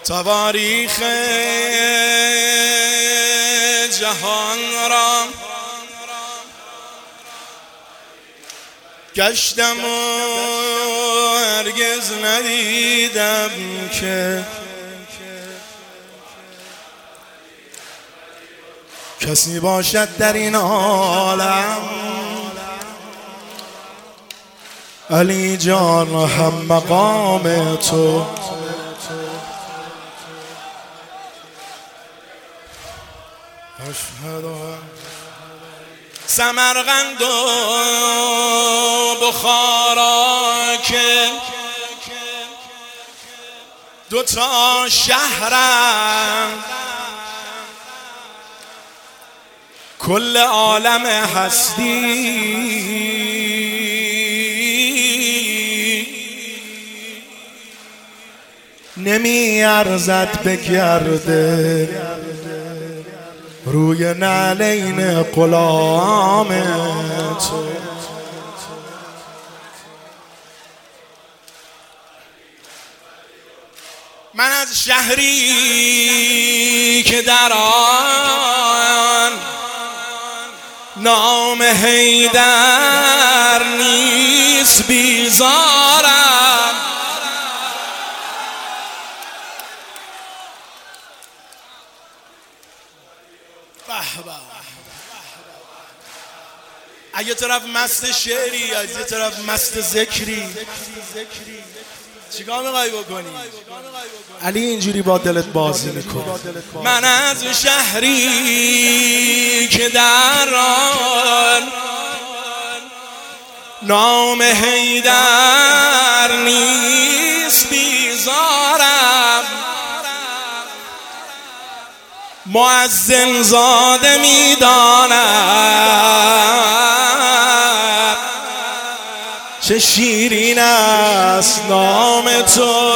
تواریخ جهان را گشتم و هرگز ندیدم که کسی باشد در این عالم علی جان هم مقام تو. سمرقند و بخارا که دوتا شهرم کل عالم هستی نمی ارزد بگرده روی نعلین غلام تو. من از شهری که در آن نام حیدر نیست بیزارم. از یه طرف مست شعری، از یه طرف مست ذکری، چیکار می‌خوای بکنی؟ علی اینجوری با دلت بازی میکنه. من از شهری که در آن نام حیدر نیست بیزارم. مؤذن زاده میداند چه شیرین است نام تو.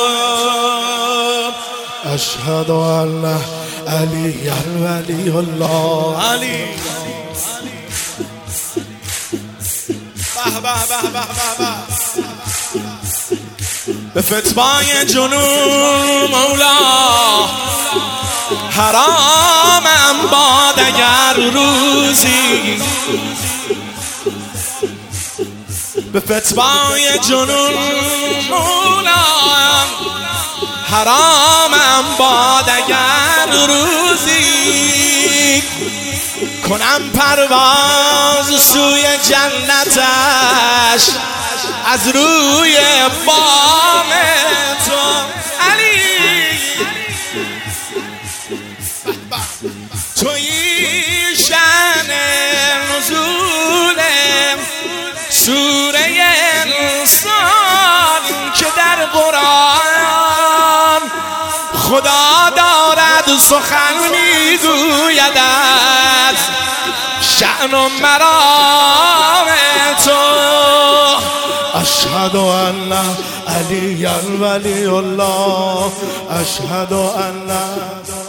اشهد ان علی ولی الله. علی به فتوای جنون مولا حرامم باد اگر روزی به فتوای جنون مولا حرامم باد اگر روزی کنم پرواز سوی جنتش از روی بام تو. علی تویی شأن نزول سوره انسان که در قرآن خدا دارد سخن میگوید از شأن و مرام تو. اشهد ان علی ولی الله. اشهد ان